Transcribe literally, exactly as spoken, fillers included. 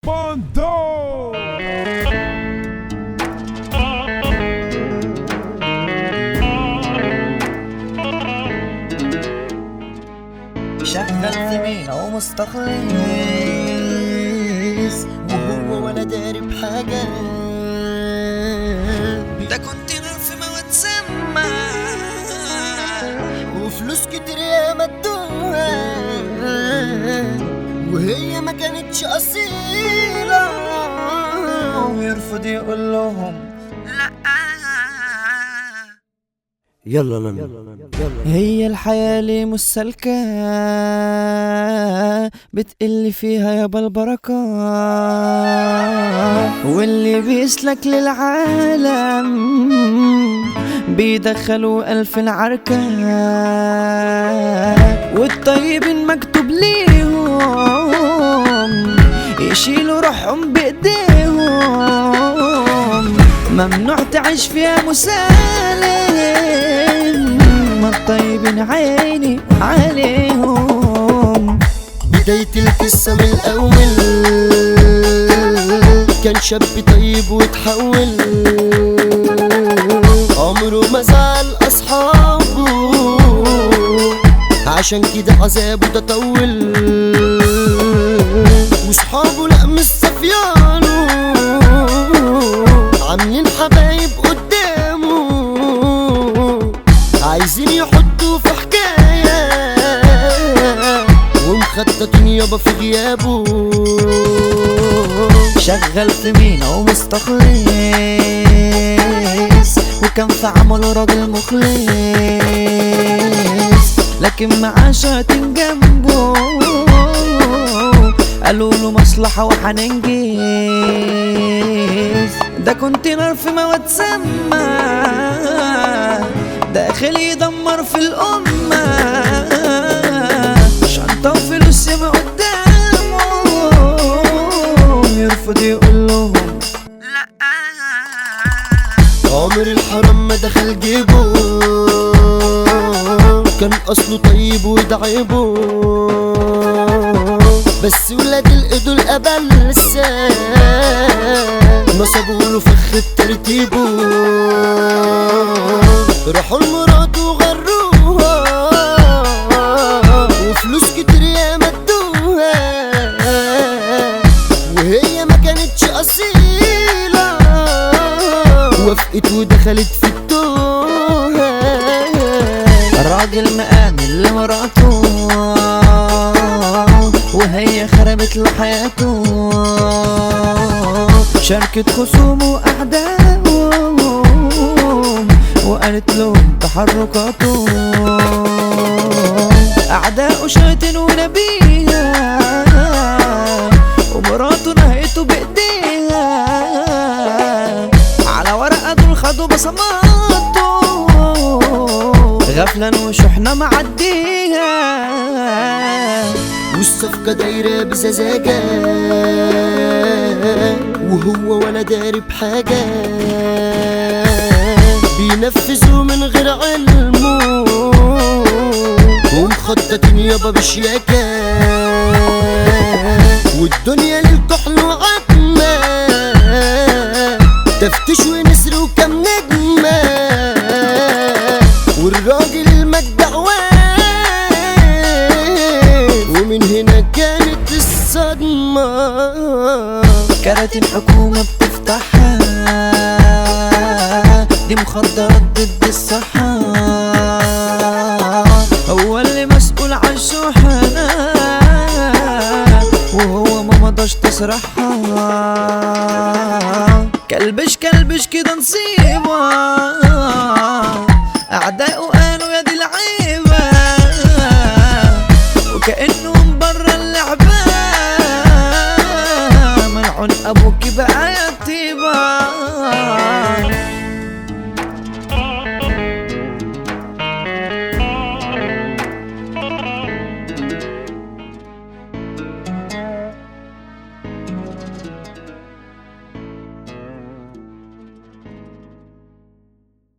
باندو. شغال في مينا ومستخلص وهو ولا داري بحاجة. ده كنت نار في مواد سامة وفلوس كتير يا مدوها وهي ما كانتش أصيلة ويرفض يقول لهم لأ. يلا لنا هي الحياة ليه مش سالكة بتقل فيها يابا البركة واللي بيسلك للعالم بيدخلوا ألف العركة والطيبين مكتوب ليهم يشيلوا روحهم بإيديهم ممنوع تعيش فيها مسالم ما الطيبين عيني عليهم. بداية القصة من الأول كان شاب طيب وتحول عمره ما زعل أصحابه عشان كده عذابه تطول وصحابه لأ مش صفيانه عاملين حبايب قدامه عايزين يحطوا في حكاية ومخططين يابا في غيابه. شغال في مينا ومستخلص وكان في عمله راجل مخلص لكن معاه شياطين جنبه قالوا له مصلحة وحننجز. ده كنت نار في مواد سامة داخل يدمر في الأمة شنطة وفلوس ياما قدامه يرفض يقول لهم لأ. عمر الحرام ما دخل جيبه كان أصله طيب ودعيبه بس ولاد الإيدول قبل لسه نصبوله فخ بترتيبه راحوا لمراته وغروها وفلوس كتير يا مدوها وهي ما كانتش أصيلة وافقت ودخلت في التوهة. الراجل مآمن لمراته وهي خربت له حياته شاركت خصومه وأعدائه وقالت لهم تحركاته أعداؤه شياطين ونبيها ومراته نهيته بإيديها على ورقة دول خدوا بصماته غفلا وشحنة معديها والصفقة دايرة بسذاجة وهو ولا داري بحاجة بينفذوا من غير علمه ومخططين يابا بشياكة والدنيا للكحل وعتمة تفتش ونسر وكم نجمة والراجل المجدع ومن هنا كانت الصدمة. كراتين حكومة بتفتحها دي مخدرات ضد الصحة هو اللي مسؤول عن الشحنة وهو ما مضاش تصرحها. كلبش كلبش كده نصيب